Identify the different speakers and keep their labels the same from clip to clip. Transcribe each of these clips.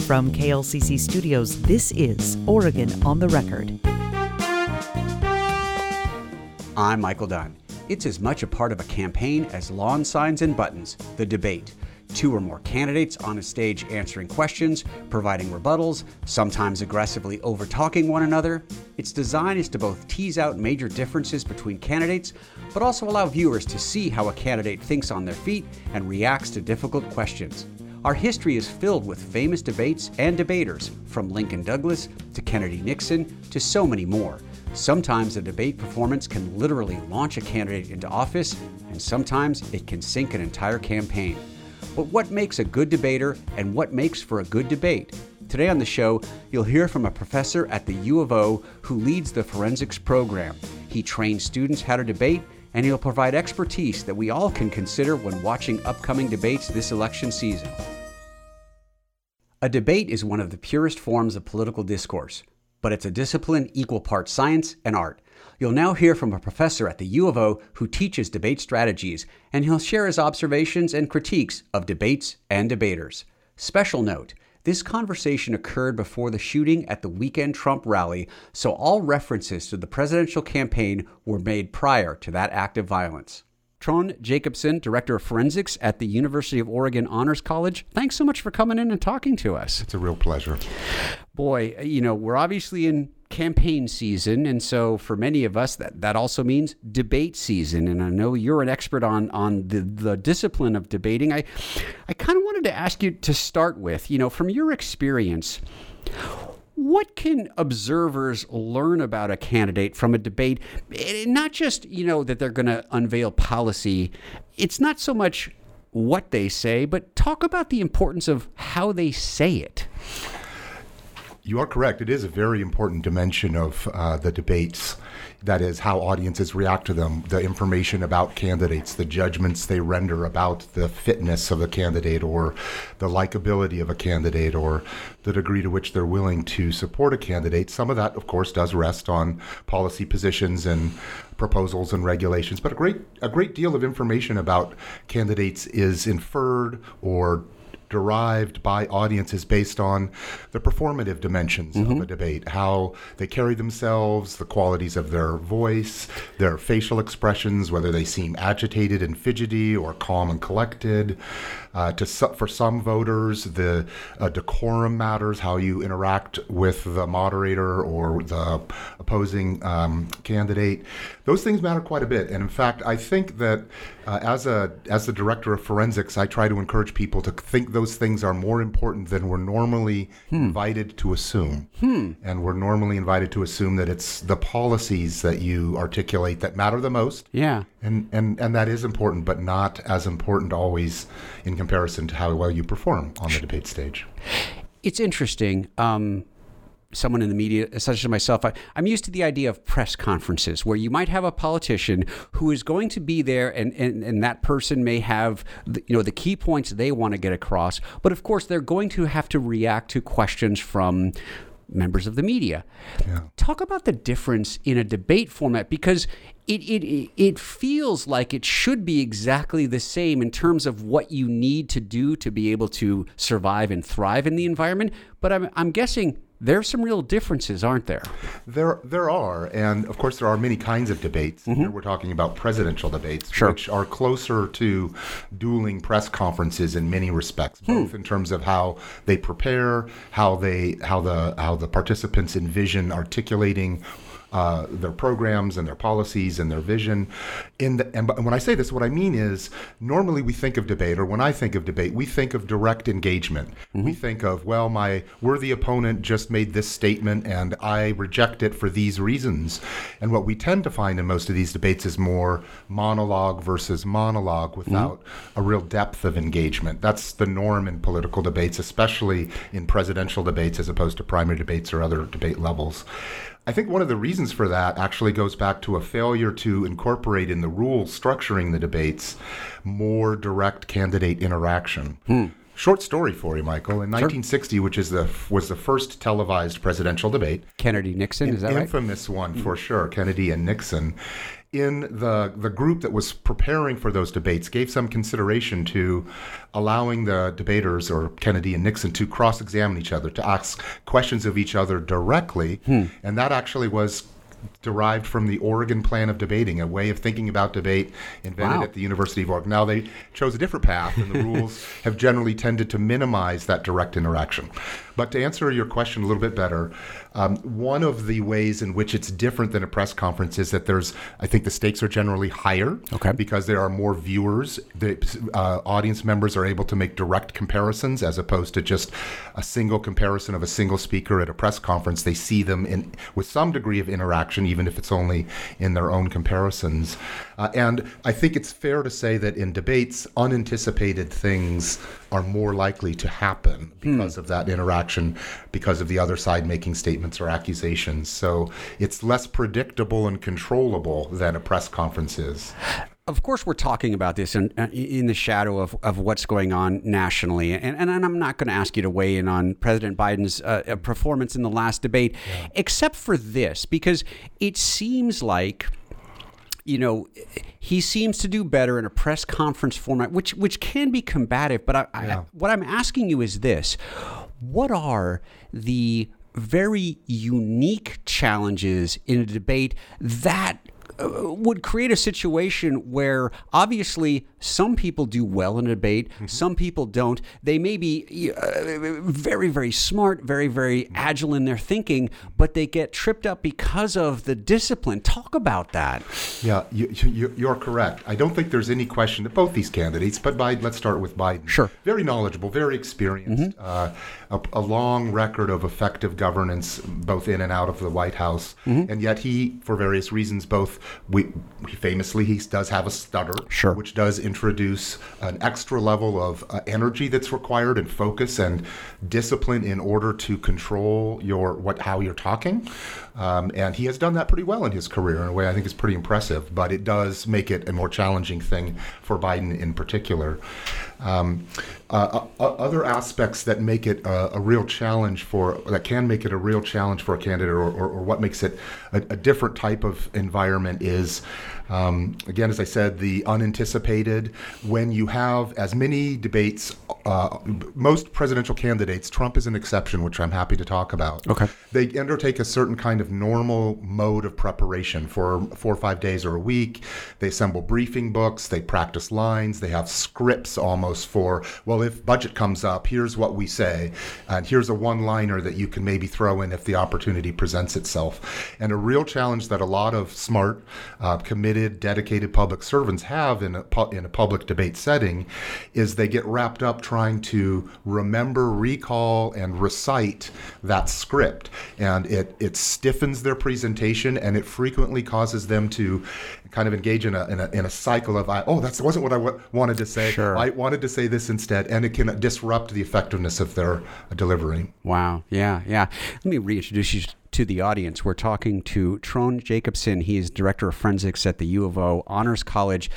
Speaker 1: From KLCC Studios, this is Oregon on the Record.
Speaker 2: I'm Michael Dunn. It's as much a part of a campaign as lawn signs and buttons, the debate. Two or more candidates on a stage answering questions, providing rebuttals, sometimes aggressively over-talking one another. Its design is to both tease out major differences between candidates, but also allow viewers to see how a candidate thinks on their feet and reacts to difficult questions. Our history is filled with famous debates and debaters, from Lincoln Douglas to Kennedy Nixon to so many more. Sometimes a debate performance can literally launch a candidate into office, and sometimes it can sink an entire campaign. But what makes a good debater and what makes for a good debate? Today on the show, you'll hear from a professor at the U of O who leads the forensics program. He trains students how to debate, and he'll provide expertise that we all can consider when watching upcoming debates this election season. A debate is one of the purest forms of political discourse, but it's a discipline equal parts science and art. You'll now hear from a professor at the U of O who teaches debate strategies, and he'll share his observations and critiques of debates and debaters. Special note, this conversation occurred before the shooting at the weekend Trump rally, so all references to the presidential campaign were made prior to that act of violence. Trond Jacobsen, Director of Forensics at the University of Oregon Honors College, thanks so much for coming in and talking to us.
Speaker 3: It's a real pleasure.
Speaker 2: Boy, we're obviously in campaign season, and so for many of us, that also means debate season. And I know you're an expert on the discipline of debating. I kind of wanted to ask you to start with, from your experience, what can observers learn about a candidate from a debate? Not just, that they're going to unveil policy. It's not so much what they say, but talk about the importance of how they say it.
Speaker 3: You are correct. It is a very important dimension of the debates. That is how audiences react to them, the information about candidates, the judgments they render about the fitness of a candidate or the likability of a candidate or the degree to which they're willing to support a candidate. Some of that, of course, does rest on policy positions and proposals and regulations, but a great deal of information about candidates is inferred or derived by audiences based on the performative dimensions of a debate, how they carry themselves, the qualities of their voice, their facial expressions, whether they seem agitated and fidgety or calm and collected. For some voters, the decorum matters, how you interact with the moderator or the opposing candidate. Those things matter quite a bit. And in fact, I think that as the director of forensics, I try to encourage people to think those things are more important than we're normally invited to assume. And we're normally invited to assume that it's the policies that you articulate that matter the most.
Speaker 2: Yeah.
Speaker 3: And that is important, but not as important always in comparison to how well you perform on the debate stage.
Speaker 2: It's interesting. Someone in the media, such as myself, I'm used to the idea of press conferences where you might have a politician who is going to be there and that person may have the key points they want to get across. But of course, they're going to have to react to questions from members of the media. Yeah. Talk about the difference in a debate format, because it feels like it should be exactly the same in terms of what you need to do to be able to survive and thrive in the environment. But I'm guessing there's some real differences, aren't there?
Speaker 3: There are, and of course there are many kinds of debates. Here we're talking about presidential debates, which are closer to dueling press conferences in many respects, both in terms of how they prepare, how the participants envision articulating their programs and their policies and their vision. And when I say this, what I mean is normally we think of debate, or when I think of debate, we think of direct engagement. We think of, well, my worthy opponent just made this statement and I reject it for these reasons. And what we tend to find in most of these debates is more monologue versus monologue without a real depth of engagement. That's the norm in political debates, especially in presidential debates as opposed to primary debates or other debate levels. I think one of the reasons for that actually goes back to a failure to incorporate in the rules structuring the debates more direct candidate interaction. Short story for you, Michael. In 1960, which was the first televised presidential debate.
Speaker 2: Kennedy-Nixon, is that right?
Speaker 3: Infamous one, for sure, Kennedy and Nixon. in the group that was preparing for those debates gave some consideration to allowing the debaters, or Kennedy and Nixon, to cross-examine each other, to ask questions of each other directly. And that actually was derived from the Oregon Plan of Debating, a way of thinking about debate invented at the University of Oregon. Now, they chose a different path, and the rules have generally tended to minimize that direct interaction. But to answer your question a little bit better, one of the ways in which it's different than a press conference is that I think the stakes are generally higher because there are more viewers. The audience members are able to make direct comparisons as opposed to just a single comparison of a single speaker at a press conference. They see them with some degree of interaction, even if it's only in their own comparisons. And I think it's fair to say that in debates, unanticipated things are more likely to happen because of that interaction, because of the other side making statements or accusations. So it's less predictable and controllable than a press conference is.
Speaker 2: Of course, we're talking about this in the shadow of what's going on nationally. And I'm not going to ask you to weigh in on President Biden's performance in the last debate, except for this, because it seems like, he seems to do better in a press conference format, which can be combative. But what I'm asking you is this: what are the very unique challenges in a debate that would create a situation where obviously some people do well in a debate, some people don't. They may be very, very smart, very, very agile in their thinking, but they get tripped up because of the discipline. Talk about that. Yeah,
Speaker 3: you're correct. I don't think there's any question that both these candidates, but let's start with Biden.
Speaker 2: Sure.
Speaker 3: Very knowledgeable, very experienced, a long record of effective governance, both in and out of the White House. And yet he, for various reasons, he does have a stutter, which does introduce an extra level of energy that's required, and focus and discipline in order to control how you're talking. And he has done that pretty well in his career in a way I think is pretty impressive, but it does make it a more challenging thing for Biden in particular. Other aspects that make it a real challenge for a candidate, or what makes it a different type of environment is, again, as I said, the unanticipated. When you have as many debates, most presidential candidates, Trump is an exception, which I'm happy to talk about. They undertake a certain kind of normal mode of preparation for 4 or 5 days or a week. They assemble briefing books, they practice lines, they have scripts almost for, well, if budget comes up, here's what we say, and here's a one-liner that you can maybe throw in if the opportunity presents itself. And a real challenge that a lot of smart, committed, dedicated public servants have in a public debate setting is they get wrapped up trying to remember, recall, and recite that script. And it stiffens their presentation, and it frequently causes them to kind of engage in a cycle of, that wasn't what I wanted to say. I wanted to say this instead, and it can disrupt the effectiveness of their delivery.
Speaker 2: Wow. Yeah. Let me reintroduce you to the audience. We're talking to Trone Jacobson. He is Director of Forensics at the U of O Honors College.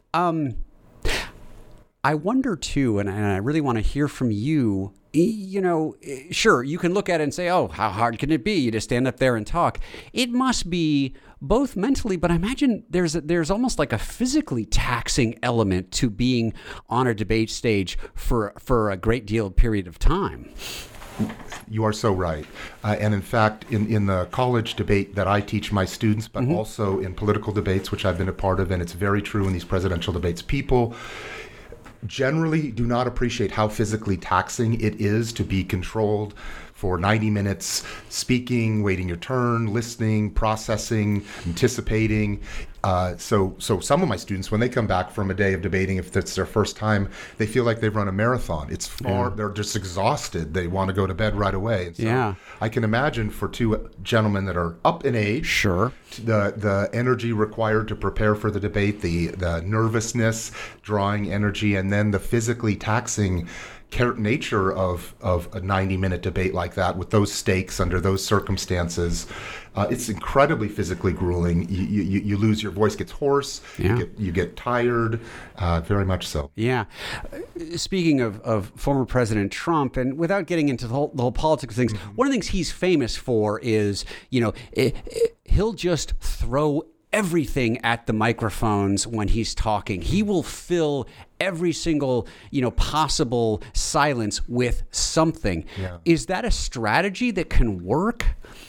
Speaker 2: I wonder too, and I really want to hear from you, sure, you can look at it and say, how hard can it be? You just stand up there and talk. It must be both mentally, but I imagine there's almost like a physically taxing element to being on a debate stage for a great deal of period of time.
Speaker 3: You are so right. And in fact, in the college debate that I teach my students, but also in political debates, which I've been a part of, and it's very true in these presidential debates, people generally do not appreciate how physically taxing it is to be controlled for 90 minutes, speaking, waiting your turn, listening, processing, anticipating. So some of my students, when they come back from a day of debating, if it's their first time, they feel like they've run a marathon. They're just exhausted. They want to go to bed right away. And so I can imagine for two gentlemen that are up in age, the energy required to prepare for the debate, the nervousness, drawing energy, and then the physically taxing nature of a 90-minute debate like that with those stakes under those circumstances. It's incredibly physically grueling. You lose your voice, gets hoarse. You get tired. Very much so.
Speaker 2: Yeah. Speaking of former President Trump, and without getting into the whole politics of things, one of the things he's famous for is, he'll just throw everything at the microphones when he's talking. He will fill every single, possible silence with something.
Speaker 3: Yeah.
Speaker 2: Is that a strategy that can work?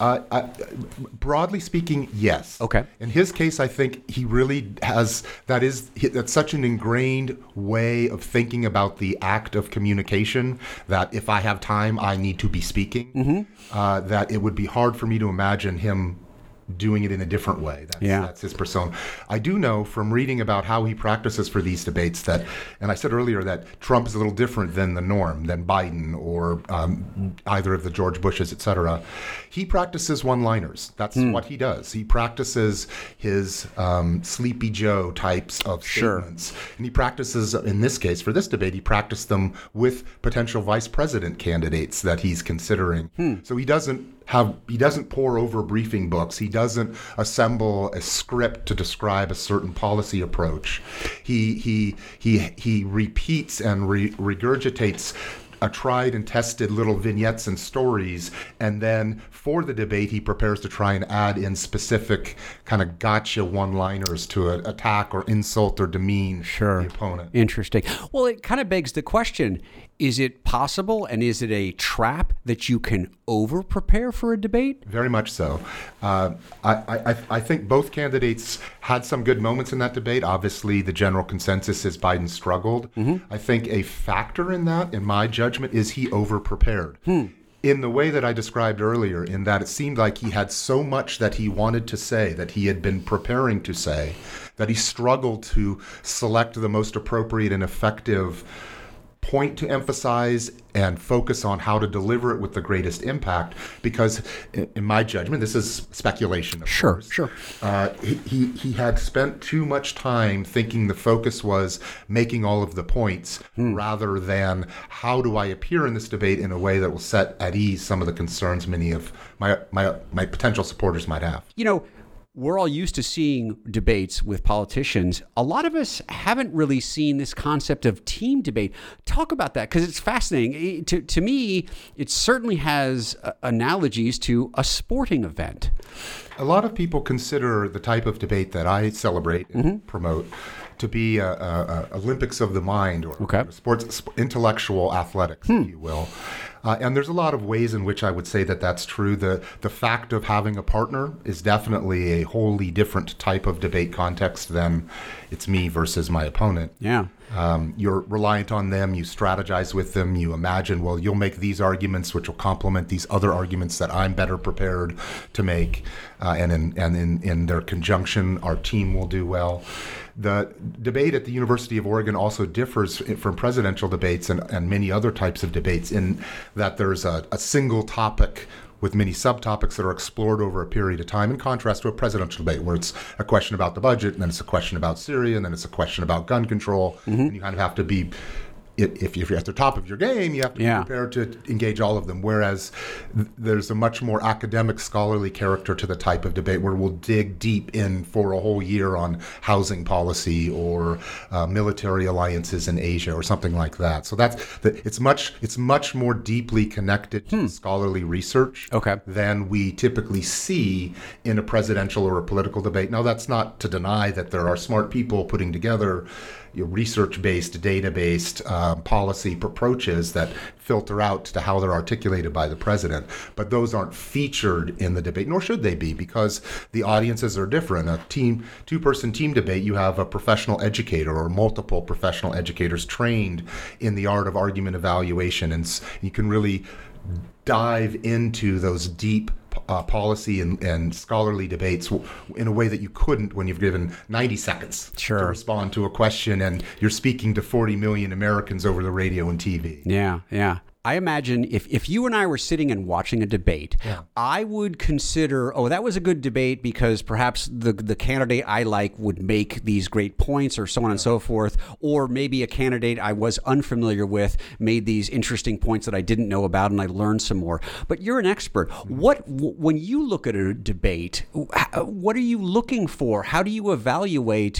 Speaker 3: Broadly speaking, yes.
Speaker 2: Okay.
Speaker 3: In his case, I think he really has, that's such an ingrained way of thinking about the act of communication that if I have time, I need to be speaking, that it would be hard for me to imagine him doing it in a different way. That's his persona. I do know from reading about how he practices for these debates that, and I said earlier that Trump is a little different than the norm, than Biden or either of the George Bushes, et cetera. He practices one-liners. That's what he does. He practices his Sleepy Joe types of statements. And he practices, in this case, for this debate, he practiced them with potential vice president candidates that he's considering. So he doesn't pour over briefing books. He doesn't assemble a script to describe a certain policy approach. He repeats and regurgitates tried and tested little vignettes and stories, and then for the debate he prepares to try and add in specific kind of gotcha one-liners to attack or insult or demean the opponent.
Speaker 2: Interesting. Well, it kind of begs the question, is it possible and is it a trap that you can over-prepare for a debate?
Speaker 3: Very much so. I think both candidates had some good moments in that debate. Obviously, the general consensus is Biden struggled. I think a factor in that, in my judgment, is he over-prepared. In the way that I described earlier, in that it seemed like he had so much that he wanted to say, that he had been preparing to say, that he struggled to select the most appropriate and effective point to emphasize and focus on how to deliver it with the greatest impact, because in my judgment, this is speculation, of course. He had spent too much time thinking the focus was making all of the points rather than how do I appear in this debate in a way that will set at ease some of the concerns many of my potential supporters might have.
Speaker 2: We're all used to seeing debates with politicians. A lot of us haven't really seen this concept of team debate. Talk about that, because it's fascinating. To me, it certainly has analogies to a sporting event.
Speaker 3: A lot of people consider the type of debate that I celebrate and promote to be Olympics of the mind, or sports intellectual athletics, if you will. And there's a lot of ways in which I would say that that's true. The fact of having a partner is definitely a wholly different type of debate context than it's me versus my opponent.
Speaker 2: Yeah.
Speaker 3: You're reliant on them. You strategize with them. You imagine, well, you'll make these arguments which will complement these other arguments that I'm better prepared to make. And in their conjunction, our team will do well. The debate at the University of Oregon also differs from presidential debates and many other types of debates in that there's a single topic with many subtopics that are explored over a period of time, in contrast to a presidential debate where it's a question about the budget, and then it's a question about Syria, and then it's a question about gun control, and you kind of have to be, if you're at the top of your game, you have to be prepared to engage all of them. Whereas there's a much more academic, scholarly character to the type of debate where we'll dig deep in for a whole year on housing policy or military alliances in Asia or something like that. So it's much more deeply connected to scholarly research than we typically see in a presidential or a political debate. Now, that's not to deny that there are smart people putting together research-based, data-based policy approaches that filter out to how they're articulated by the president. But those aren't featured in the debate, nor should they be, because the audiences are different. A two-person team debate, you have a professional educator or multiple professional educators trained in the art of argument evaluation, and you can really dive into those deep policy and scholarly debates in a way that you couldn't when you've given 90 seconds to respond to a question and you're speaking to 40 million Americans over the radio and TV.
Speaker 2: Yeah. I imagine if you and I were sitting and watching a debate, I would consider, that was a good debate because perhaps the candidate I like would make these great points or so on and so forth, or maybe a candidate I was unfamiliar with made these interesting points that I didn't know about and I learned some more. But you're an expert. When you look at a debate, what are you looking for? How do you evaluate,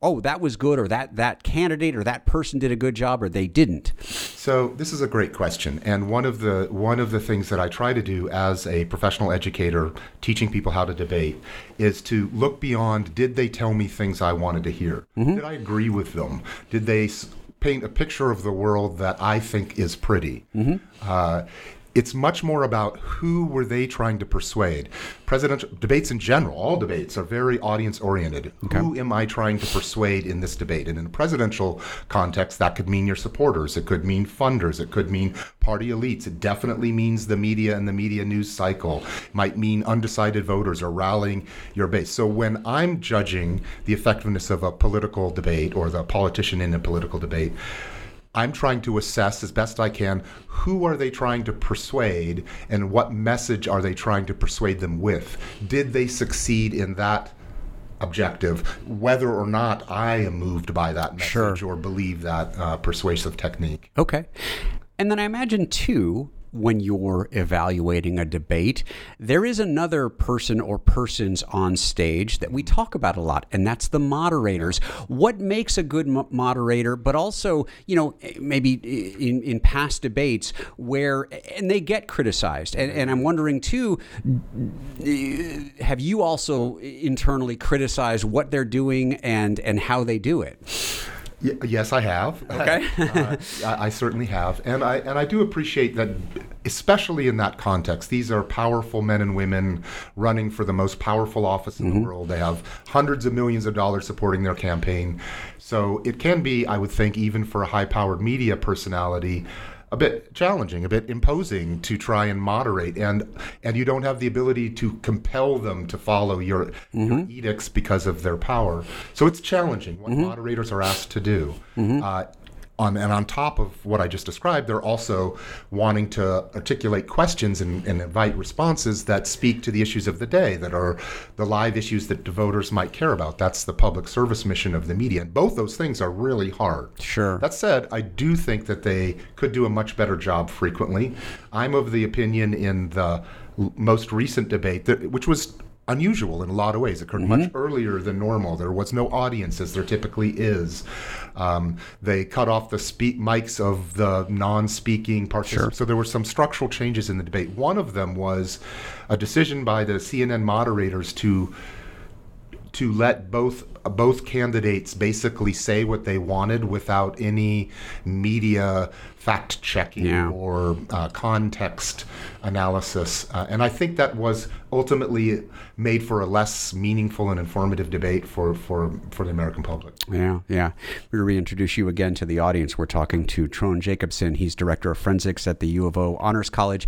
Speaker 2: oh, that was good, or that candidate or that person did a good job, or they didn't?
Speaker 3: So this is a great question, and one of the things that I try to do as a professional educator teaching people how to debate is to look beyond, did they tell me things I wanted to hear? Did I agree with them? Did they paint a picture of the world that I think is pretty? It's much more about who were they trying to persuade. Presidential debates in general, all debates, are very audience-oriented.
Speaker 2: Okay.
Speaker 3: Who am I trying to persuade in this debate? And in a presidential context, that could mean your supporters. It could mean funders. It could mean party elites. It definitely means the media and the media news cycle. It might mean undecided voters or rallying your base. So when I'm judging the effectiveness of a political debate or the politician in a political debate, I'm trying to assess as best I can, who are they trying to persuade and what message are they trying to persuade them with? Did they succeed in that objective, whether or not I am moved by that message or believe that persuasive technique?
Speaker 2: Okay. And then I imagine, too, when you're evaluating a debate, there is another person or persons on stage that we talk about a lot, and that's the moderators. What makes a good moderator, but also, maybe in past debates where, and they get criticized, and I'm wondering too, have you also internally criticized what they're doing and how they do it?
Speaker 3: Yes, I have.
Speaker 2: Okay.
Speaker 3: I certainly have. And I do appreciate that, especially in that context. These are powerful men and women running for the most powerful office in the world. They have hundreds of millions of dollars supporting their campaign. So it can be, I would think, even for a high-powered media personality, a bit challenging, a bit imposing to try and moderate, and you don't have the ability to compel them to follow your edicts because of their power. So it's challenging what moderators are asked to do. On top of what I just described, they're also wanting to articulate questions and invite responses that speak to the issues of the day, that are the live issues that the voters might care about. That's the public service mission of the media. And both those things are really hard.
Speaker 2: Sure.
Speaker 3: That said, I do think that they could do a much better job frequently. I'm of the opinion in the most recent debate, which was unusual in a lot of ways. It occurred much earlier than normal. There was no audience, as there typically is. They cut off the mics of the non-speaking participants. So there were some structural changes in the debate. One of them was a decision by the CNN moderators to let both candidates basically say what they wanted without any media fact-checking or context analysis. And I think that was ultimately made for a less meaningful and informative debate for the American public.
Speaker 2: Yeah. We reintroduce you again to the audience. We're talking to Trone Jacobson. He's Director of Forensics at the U of O Honors College.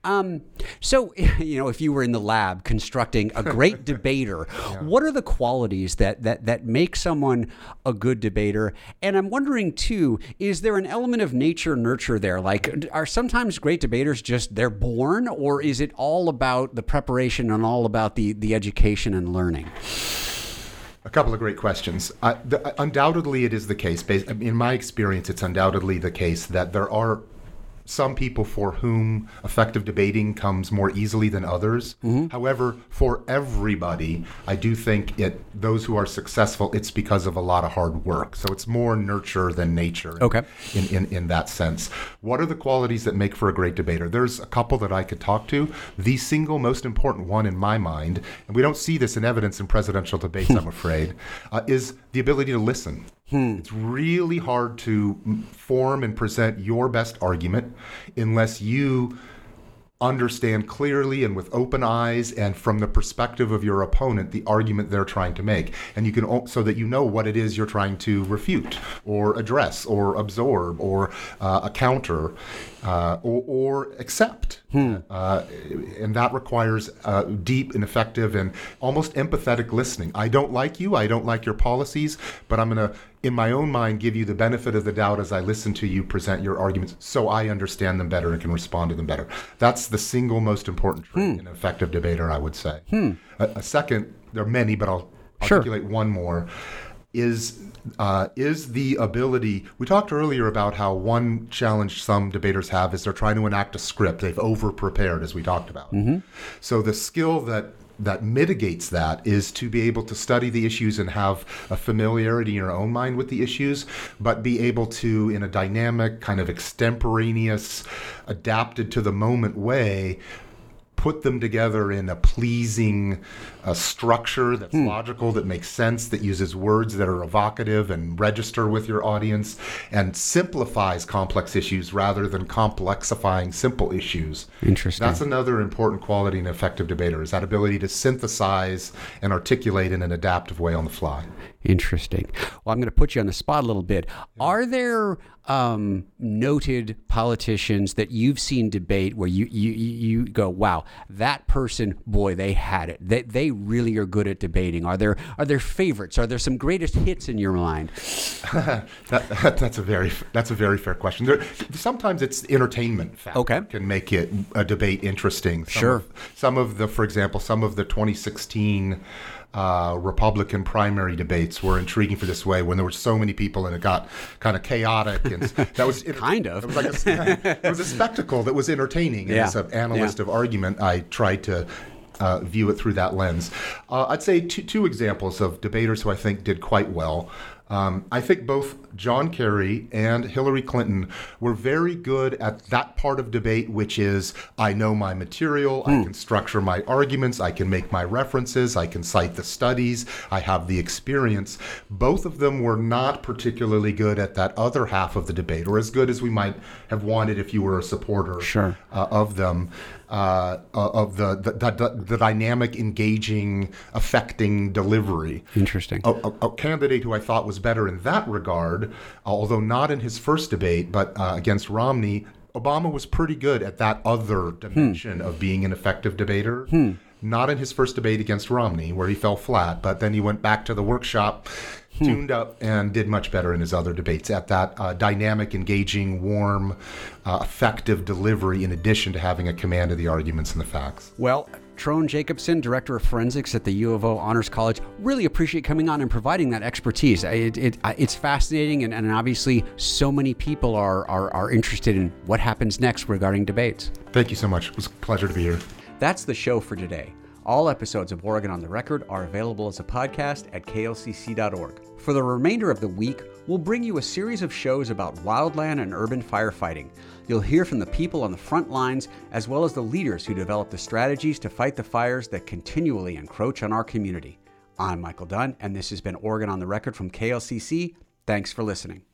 Speaker 2: So, if you were in the lab constructing a great debater, what are the qualities that make someone a good debater? And I'm wondering, too, is there an element of nature-nurture there? Like, are sometimes great debaters just, they're born, or is it all about the preparation and all about the education and learning?
Speaker 3: A couple of great questions. Undoubtedly, it is the case. In my experience, it's undoubtedly the case that there are some people for whom effective debating comes more easily than others. However, for everybody, I do think those who are successful, it's because of a lot of hard work. So it's more nurture than nature in that sense. What are the qualities that make for a great debater? There's a couple that I could talk to. The single most important one in my mind, and we don't see this in evidence in presidential debates, I'm afraid, is the ability to listen. It's really hard to form and present your best argument unless you understand clearly and with open eyes and from the perspective of your opponent the argument they're trying to make, and you can so that you know what it is you're trying to refute or address or absorb or counter or accept. And that requires deep and effective and almost empathetic listening. I don't like you, I don't like your policies, but I'm going to, in my own mind, give you the benefit of the doubt as I listen to you present your arguments so I understand them better and can respond to them better. That's the single most important trait in an effective debater, I would say. A second, there are many, but I'll articulate one more, is the ability, we talked earlier about how one challenge some debaters have is they're trying to enact a script. They've over-prepared, as we talked about. So the skill that that mitigates that is to be able to study the issues and have a familiarity in your own mind with the issues, but be able to, in a dynamic, kind of extemporaneous, adapted to the moment way, put them together in a pleasing structure that's logical, that makes sense, that uses words that are evocative and register with your audience, and simplifies complex issues rather than complexifying simple issues.
Speaker 2: Interesting.
Speaker 3: That's another important quality in an effective debater, is that ability to synthesize and articulate in an adaptive way on the fly.
Speaker 2: Interesting. Well, I'm going to put you on the spot a little bit. Are there noted politicians that you've seen debate where you go, wow, that person, boy, they had it. They really are good at debating. Are there favorites? Are there some greatest hits in your mind?
Speaker 3: That's a very fair question. Sometimes it's entertainment factor can make it a debate interesting. Some of the 2016 Republican primary debates were intriguing for this way when there were so many people and it got kind of chaotic, and that was it was a spectacle that was entertaining. And as an analyst of argument, I tried to view it through that lens. I'd say two examples of debaters who I think did quite well. I think both John Kerry and Hillary Clinton were very good at that part of debate, which is, I know my material, I can structure my arguments, I can make my references, I can cite the studies, I have the experience. Both of them were not particularly good at that other half of the debate, or as good as we might have wanted if you were a supporter of them. Of the dynamic, engaging, affecting delivery.
Speaker 2: Interesting.
Speaker 3: A candidate who I thought was better in that regard, although not in his first debate, but against Romney, Obama was pretty good at that other dimension of being an effective debater. Not in his first debate against Romney, where he fell flat, but then he went back to the workshop, tuned up, and did much better in his other debates at that dynamic, engaging, warm, effective delivery, in addition to having a command of the arguments and the facts.
Speaker 2: Well, Trone Jacobson, Director of Forensics at the U of O Honors College, really appreciate coming on and providing that expertise. It's fascinating, and obviously so many people are interested in what happens next regarding debates.
Speaker 3: Thank you so much. It was a pleasure to be here.
Speaker 2: That's the show for today. All episodes of Oregon on the Record are available as a podcast at klcc.org. For the remainder of the week, we'll bring you a series of shows about wildland and urban firefighting. You'll hear from the people on the front lines, as well as the leaders who develop the strategies to fight the fires that continually encroach on our community. I'm Michael Dunn, and this has been Oregon on the Record from KLCC. Thanks for listening.